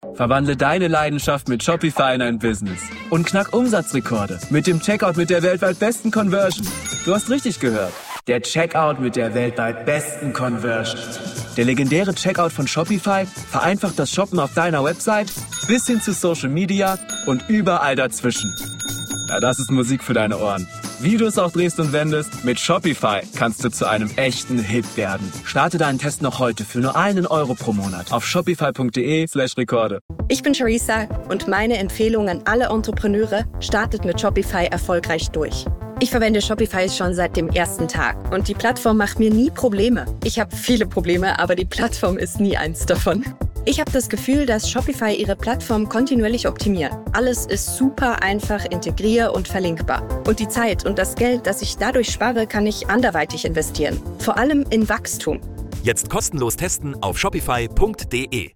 Verwandle deine Leidenschaft mit Shopify in ein Business und knack Umsatzrekorde mit dem Checkout mit der weltweit besten Conversion. Du hast richtig gehört. Der Checkout mit der weltweit besten Conversion. Der legendäre Checkout von Shopify vereinfacht das Shoppen auf deiner Website bis hin zu Social Media und überall dazwischen. Ja, das ist Musik für deine Ohren. Wie du es auch drehst und wendest, mit Shopify kannst du zu einem echten Hit werden. Starte deinen Test noch heute für nur €1 pro Monat auf shopify.de/Rekorde. Ich bin Charissa und meine Empfehlung an alle Entrepreneure: startet mit Shopify erfolgreich durch. Ich verwende Shopify schon seit dem ersten Tag und die Plattform macht mir nie Probleme. Ich habe viele Probleme, aber die Plattform ist nie eins davon. Ich habe das Gefühl, dass Shopify ihre Plattform kontinuierlich optimiert. Alles ist super einfach integrier- und verlinkbar. Und die Zeit und das Geld, das ich dadurch spare, kann ich anderweitig investieren. Vor allem in Wachstum. Jetzt kostenlos testen auf shopify.de.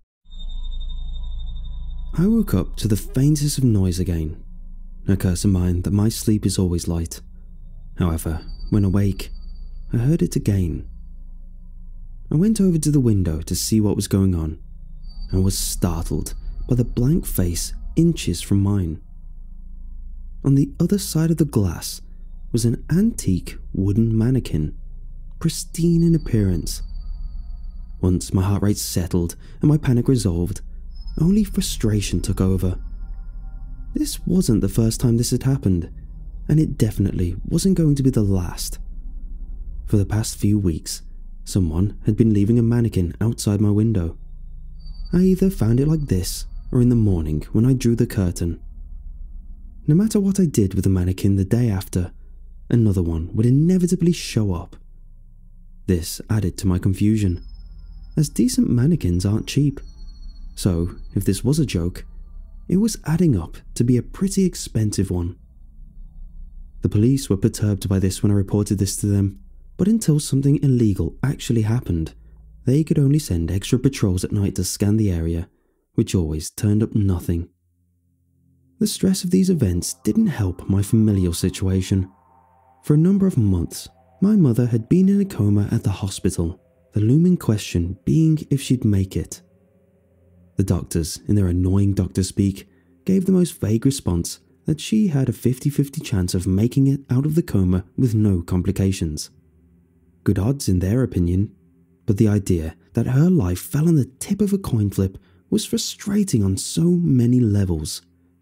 I woke up to the faintest of noise again. A curse of mine that my sleep is always light. However, when awake, I heard it again. I went over to the window to see what was going on, and was startled by the blank face inches from mine. On the other side of the glass was an antique wooden mannequin, pristine in appearance. Once my heart rate settled and my panic resolved, only frustration took over. This wasn't the first time this had happened, and it definitely wasn't going to be the last. For the past few weeks, someone had been leaving a mannequin outside my window. I either found it like this, or in the morning when I drew the curtain. No matter what I did with the mannequin the day after, another one would inevitably show up. This added to my confusion, as decent mannequins aren't cheap. So, if this was a joke, it was adding up to be a pretty expensive one. The police were perturbed by this when I reported this to them, but until something illegal actually happened, they could only send extra patrols at night to scan the area, which always turned up nothing. The stress of these events didn't help my familial situation. For a number of months, my mother had been in a coma at the hospital, the looming question being if she'd make it. The doctors, in their annoying doctor speak, gave the most vague response that she had a 50-50 chance of making it out of the coma with no complications. Good odds in their opinion, but the idea that her life fell on the tip of a coin flip was frustrating on so many levels.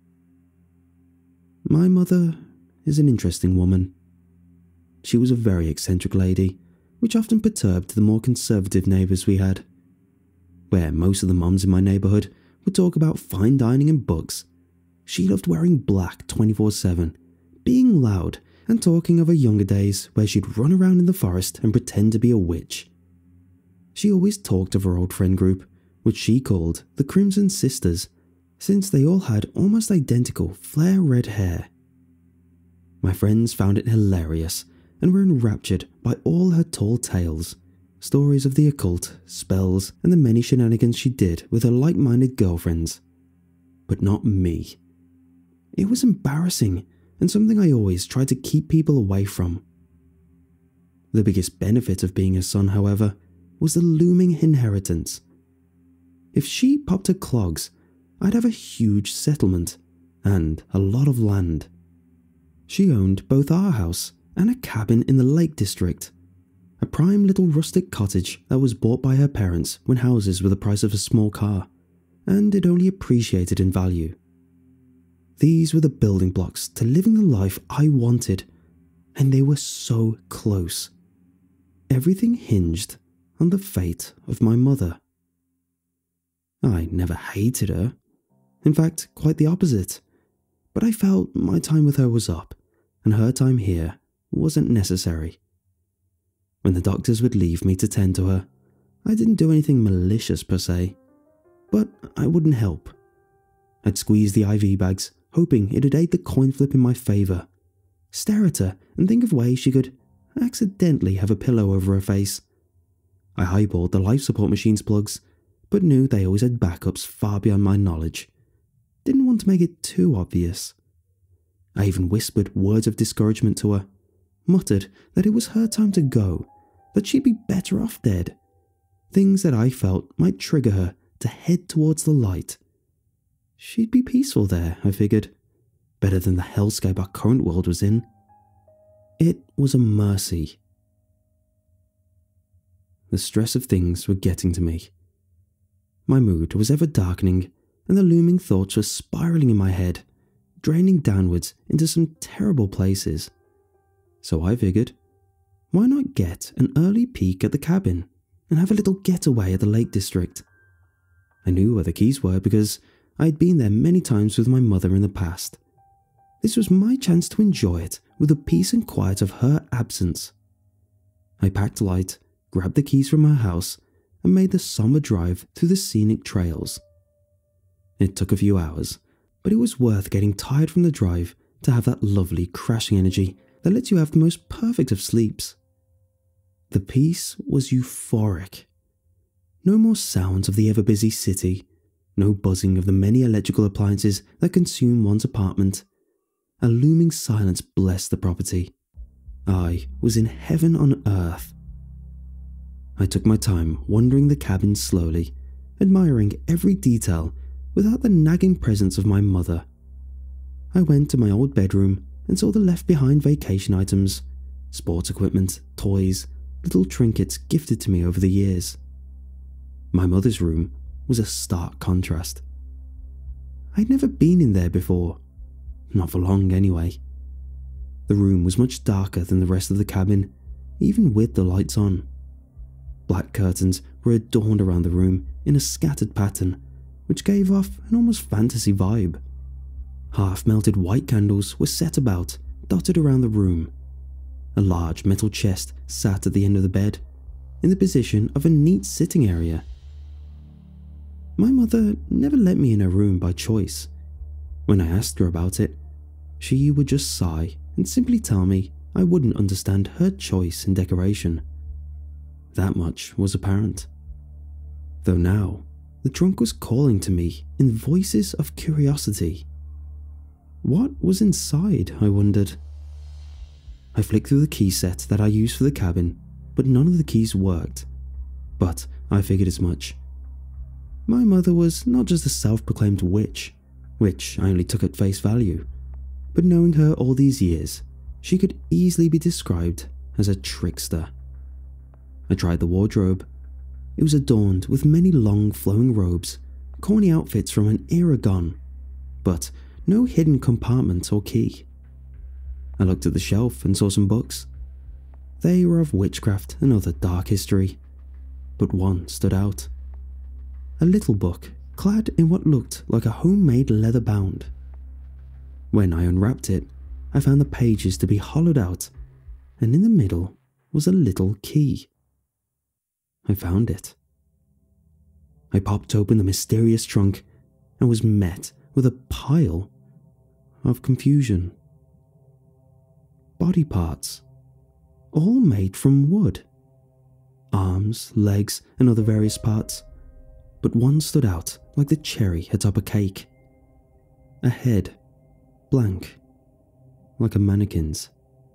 My mother is an interesting woman. She was a very eccentric lady, which often perturbed the more conservative neighbours we had. Where most of the mums in my neighbourhood would talk about fine dining and books, she loved wearing black 24/7, being loud, and talking of her younger days where she'd run around in the forest and pretend to be a witch. She always talked of her old friend group, which she called the Crimson Sisters, since they all had almost identical flare red hair. My friends found it hilarious and were enraptured by all her tall tales, stories of the occult, spells, and the many shenanigans she did with her like-minded girlfriends. But not me. It was embarrassing and something I always tried to keep people away from. The biggest benefit of being a son, however, was the looming inheritance. If she popped her clogs, I'd have a huge settlement and a lot of land. She owned both our house and a cabin in the Lake District, a prime little rustic cottage that was bought by her parents when houses were the price of a small car, and it only appreciated in value. These were the building blocks to living the life I wanted, and they were so close. Everything hinged on the fate of my mother. I never hated her. In fact, quite the opposite. But I felt my time with her was up, and her time here wasn't necessary. When the doctors would leave me to tend to her, I didn't do anything malicious per se, but I wouldn't help. I'd squeeze the IV bags, hoping it'd aid the coin flip in my favour, stare at her and think of ways she could accidentally have a pillow over her face. I highballed the life support machine's plugs, but knew they always had backups far beyond my knowledge. Didn't want to make it too obvious. I even whispered words of discouragement to her, muttered that it was her time to go, that she'd be better off dead. Things that I felt might trigger her to head towards the light, she'd be peaceful there, I figured. Better than the hellscape our current world was in. It was a mercy. The stress of things were getting to me. My mood was ever darkening, and the looming thoughts were spiraling in my head, draining downwards into some terrible places. So I figured, why not get an early peek at the cabin and have a little getaway at the Lake District? I knew where the keys were because I had been there many times with my mother in the past. This was my chance to enjoy it with the peace and quiet of her absence. I packed light, grabbed the keys from her house, and made the somber drive through the scenic trails. It took a few hours, but it was worth getting tired from the drive to have that lovely crashing energy that lets you have the most perfect of sleeps. The peace was euphoric. No more sounds of the ever-busy city, no buzzing of the many electrical appliances that consume one's apartment. A looming silence blessed the property. I was in heaven on earth. I took my time wandering the cabin slowly, admiring every detail without the nagging presence of my mother. I went to my old bedroom and saw the left-behind vacation items, sports equipment, toys, little trinkets gifted to me over the years. My mother's room was a stark contrast. I'd never been in there before. Not for long, anyway. The room was much darker than the rest of the cabin, even with the lights on. Black curtains were adorned around the room in a scattered pattern, which gave off an almost fantasy vibe. Half-melted white candles were set about, dotted around the room. A large metal chest sat at the end of the bed, in the position of a neat sitting area. My mother never let me in her room by choice. When I asked her about it, she would just sigh and simply tell me I wouldn't understand her choice in decoration. That much was apparent. Though now, the trunk was calling to me in voices of curiosity. What was inside, I wondered. I flicked through the key set that I used for the cabin, but none of the keys worked. But I figured as much. My mother was not just a self-proclaimed witch, which I only took at face value, but knowing her all these years, she could easily be described as a trickster. I tried the wardrobe. It was adorned with many long flowing robes, corny outfits from an era gone, but no hidden compartment or key. I looked at the shelf and saw some books. They were of witchcraft and other dark history, but one stood out. A little book, clad in what looked like a homemade leather bound. When I unwrapped it, I found the pages to be hollowed out, and in the middle was a little key. I found it. I popped open the mysterious trunk and was met with a pile of confusion. Body parts, all made from wood. Arms, legs, and other various parts, but one stood out like the cherry atop a cake. A head, blank, like a mannequin's.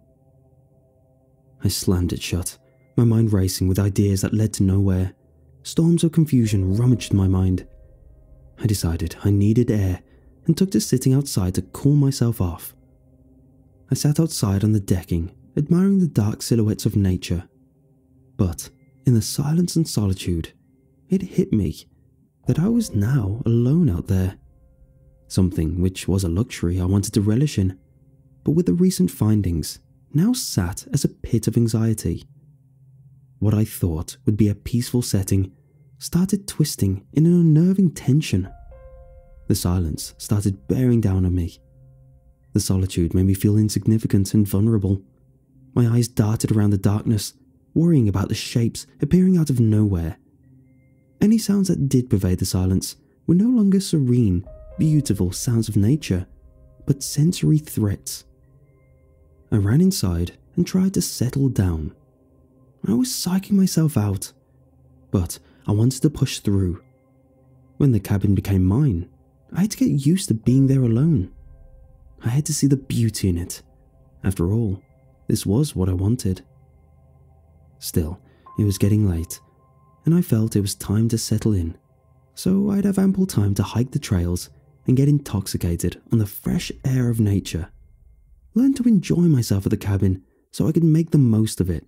I slammed it shut, my mind racing with ideas that led to nowhere. Storms of confusion rummaged my mind. I decided I needed air and took to sitting outside to cool myself off. I sat outside on the decking, admiring the dark silhouettes of nature. But in the silence and solitude, it hit me that I was now alone out there. Something which was a luxury I wanted to relish in, but with the recent findings, now sat as a pit of anxiety. What I thought would be a peaceful setting started twisting in an unnerving tension. The silence started bearing down on me. The solitude made me feel insignificant and vulnerable. My eyes darted around the darkness, worrying about the shapes appearing out of nowhere. Any sounds that did pervade the silence were no longer serene, beautiful sounds of nature, but sensory threats. I ran inside and tried to settle down. I was psyching myself out, but I wanted to push through. When the cabin became mine, I had to get used to being there alone. I had to see the beauty in it. After all, this was what I wanted. Still, it was getting late, and I felt it was time to settle in, so I'd have ample time to hike the trails and get intoxicated on the fresh air of nature. Learn to enjoy myself at the cabin so I could make the most of it.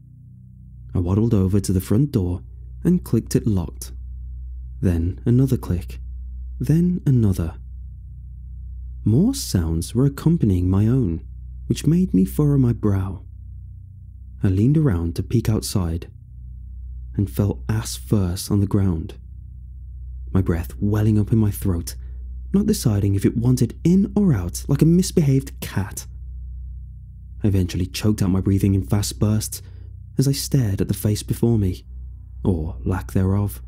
I waddled over to the front door and clicked it locked. Then another click. Then another. More sounds were accompanying my own, which made me furrow my brow. I leaned around to peek outside and fell ass first on the ground, my breath welling up in my throat, not deciding if it wanted in or out like a misbehaved cat. I eventually choked out my breathing in fast bursts as I stared at the face before me, or lack thereof.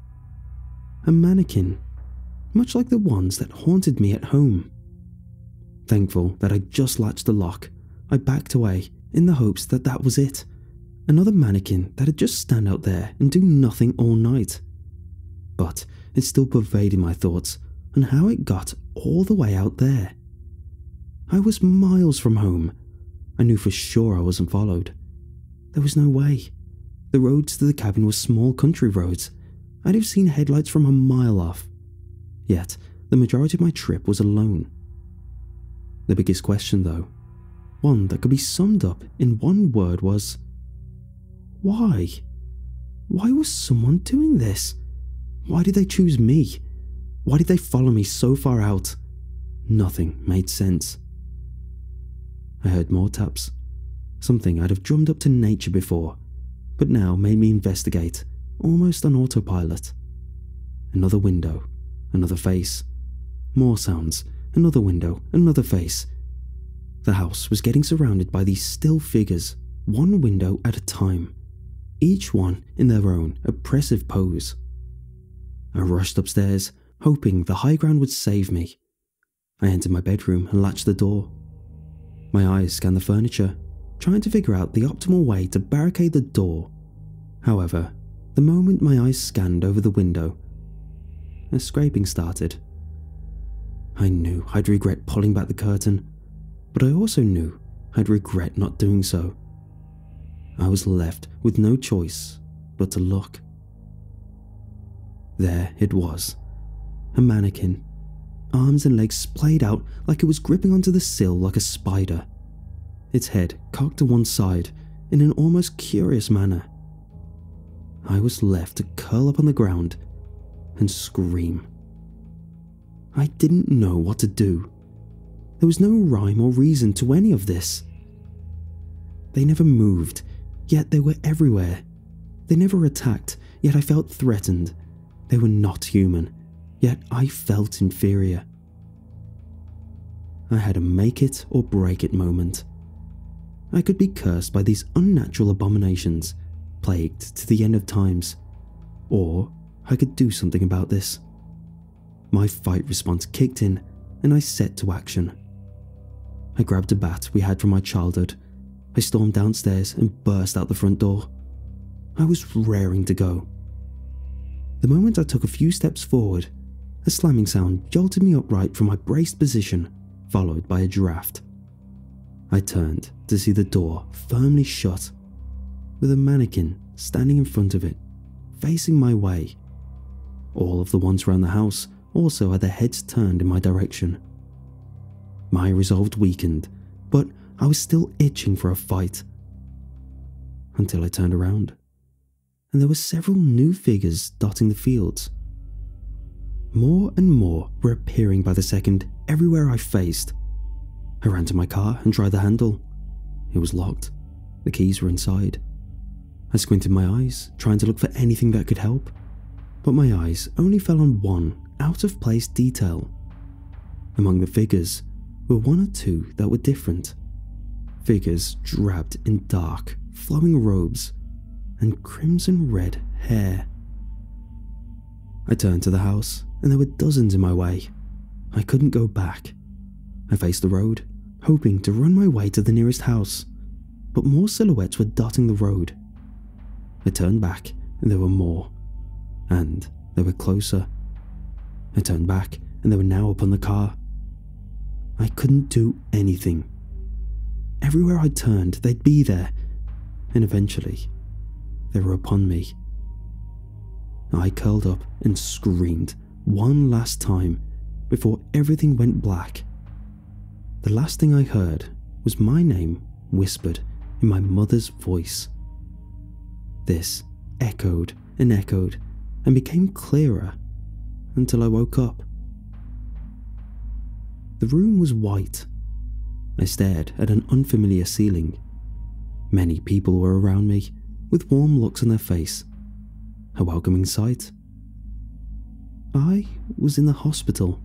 A mannequin, much like the ones that haunted me at home. Thankful that I'd just latched the lock, I backed away in the hopes that that was it. Another mannequin that'd just stand out there and do nothing all night. But it still pervaded my thoughts on how it got all the way out there. I was miles from home. I knew for sure I wasn't followed. There was no way. The roads to the cabin were small country roads. I'd have seen headlights from a mile off. Yet, the majority of my trip was alone. The biggest question, though, one that could be summed up in one word, was why? Why was someone doing this? Why did they choose me? Why did they follow me so far out? Nothing made sense. I heard more taps, something I'd have drummed up to nature before, but now made me investigate, almost on autopilot. Another window, another face. More sounds, another window, another face. The house was getting surrounded by these still figures, one window at a time, each one in their own oppressive pose. I rushed upstairs, hoping the high ground would save me. I entered my bedroom and latched the door. My eyes scanned the furniture, trying to figure out the optimal way to barricade the door. However, the moment my eyes scanned over the window, a scraping started. I knew I'd regret pulling back the curtain, but I also knew I'd regret not doing so. I was left with no choice but to look. There it was, a mannequin, arms and legs splayed out like it was gripping onto the sill like a spider, its head cocked to one side in an almost curious manner. I was left to curl up on the ground and scream. I didn't know what to do. There was no rhyme or reason to any of this. They never moved, yet they were everywhere. They never attacked, yet I felt threatened. They were not human, yet I felt inferior. I had a make it or break it moment. I could be cursed by these unnatural abominations, plagued to the end of times, or I could do something about this. My fight response kicked in and I set to action. I grabbed a bat we had from my childhood. I stormed downstairs and burst out the front door. I was raring to go. The moment I took a few steps forward, a slamming sound jolted me upright from my braced position, followed by a draft. I turned to see the door firmly shut, with a mannequin standing in front of it, facing my way. All of the ones around the house also had their heads turned in my direction. My resolve weakened, but I was still itching for a fight. Until I turned around, and there were several new figures dotting the fields. More and more were appearing by the second everywhere I faced. I ran to my car and tried the handle. It was locked. The keys were inside. I squinted my eyes, trying to look for anything that could help, but my eyes only fell on one out-of-place detail. Among the figures were one or two that were different. Figures draped in dark, flowing robes and crimson red hair. I turned to the house, and there were dozens in my way. I couldn't go back. I faced the road, hoping to run my way to the nearest house, but more silhouettes were dotting the road. I turned back, and there were more, and they were closer. I turned back, and they were now up on the car. I couldn't do anything. Everywhere I turned, they'd be there, and eventually, they were upon me. I curled up and screamed one last time, before everything went black. The last thing I heard was my name whispered in my mother's voice. This echoed and echoed and became clearer until I woke up. The room was white. I stared at an unfamiliar ceiling. Many people were around me, with warm looks on their face. A welcoming sight. I was in the hospital.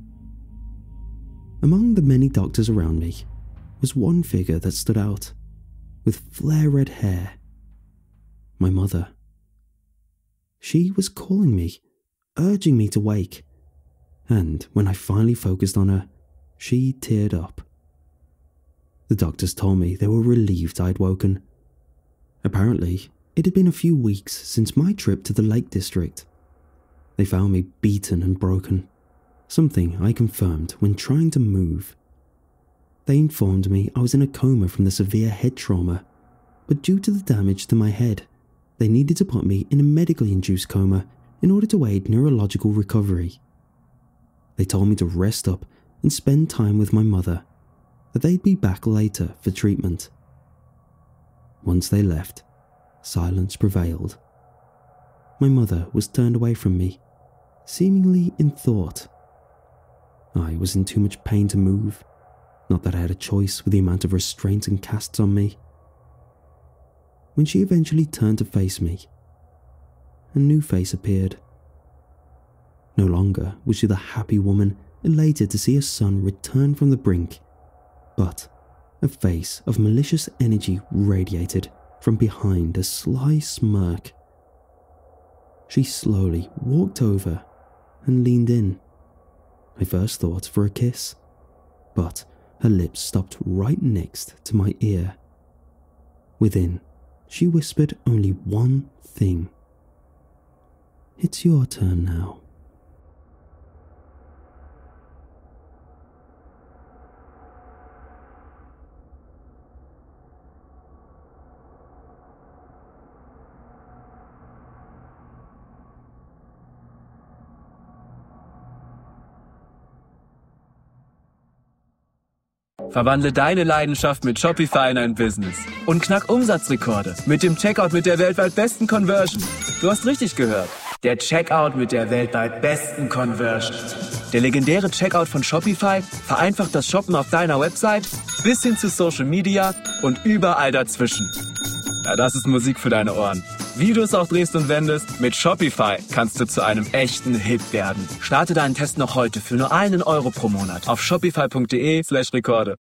Among the many doctors around me was one figure that stood out, with flare-red hair. My mother. She was calling me, urging me to wake, and when I finally focused on her, she teared up. The doctors told me they were relieved I'd woken. Apparently, it had been a few weeks since my trip to the Lake District. They found me beaten and broken, something I confirmed when trying to move. They informed me I was in a coma from the severe head trauma, but due to the damage to my head, they needed to put me in a medically induced coma in order to aid neurological recovery. They told me to rest up and spend time with my mother, that they'd be back later for treatment. Once they left, silence prevailed. My mother was turned away from me, seemingly in thought. I was in too much pain to move, not that I had a choice with the amount of restraints and casts on me. When she eventually turned to face me, a new face appeared. No longer was she the happy woman elated to see her son return from the brink, but a face of malicious energy radiated from behind a sly smirk. She slowly walked over and leaned in. I first thought for a kiss, but her lips stopped right next to my ear. Within, she whispered only one thing. "It's your turn now." Verwandle deine Leidenschaft mit Shopify in ein Business und knack Umsatzrekorde mit dem Checkout mit der weltweit besten Conversion. Du hast richtig gehört. Der Checkout mit der weltweit besten Conversion. Der legendäre Checkout von Shopify vereinfacht das Shoppen auf deiner Website bis hin zu Social Media und überall dazwischen. Ja, das ist Musik für deine Ohren. Wie du es auch drehst und wendest, mit Shopify kannst du zu einem echten Hit werden. Starte deinen Test noch heute für nur €1 pro Monat auf shopify.de/Rekorde.